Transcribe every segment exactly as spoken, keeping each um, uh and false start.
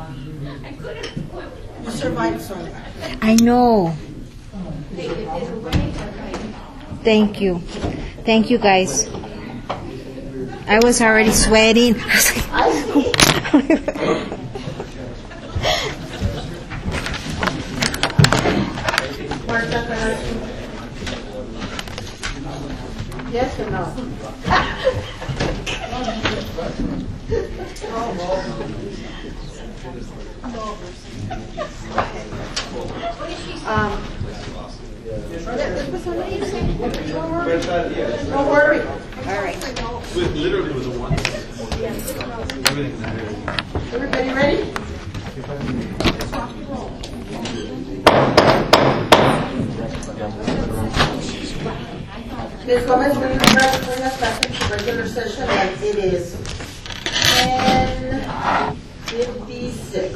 You survived, son. I know. Thank you. Thank you, guys. I was already sweating. Yes or no? um, Don't worry. All right. Literally, it was a one. Everybody ready? Ms. Gomez, will you try to bring us back into regular session like it is ten fifty-six.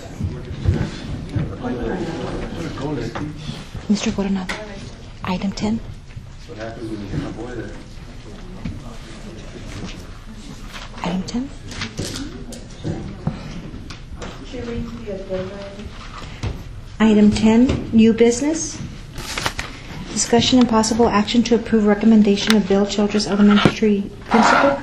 Mister Coronado, item ten. That's what happens when you get my boy there. Item ten. Item ten, new business. Discussion and possible action to approve recommendation of Bill Childress Elementary Principal.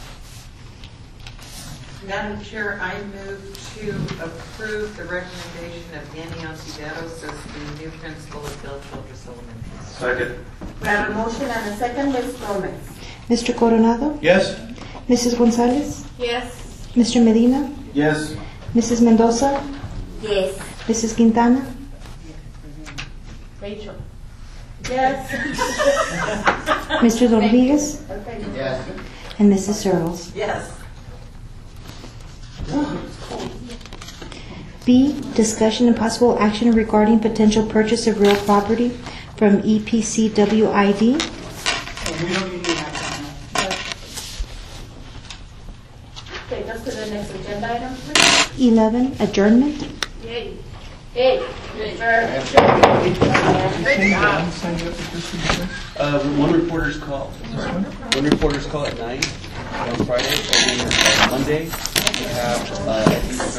Madam Chair, I move to approve the recommendation of Danny Ontiveros as the new principal of Bill Childress Elementary. Second. We have a motion and a second. Ms. Gomez. Mister Coronado, Yes. Missus Gonzalez, Yes. Mister Medina, Yes. Missus Mendoza, Yes. Missus Quintana, Rachel. Yes. Mister Rodriguez, Okay. Yes. and Missus Searles. Yes. B, discussion and possible action regarding potential purchase of real property from E P C W I D. We don't need to have that. Okay, just to the next agenda item, please. eleven, adjournment. Yay. Hey. Uh, one reporter's call. One reporter's call at nine on Friday, and then uh, Monday we have uh,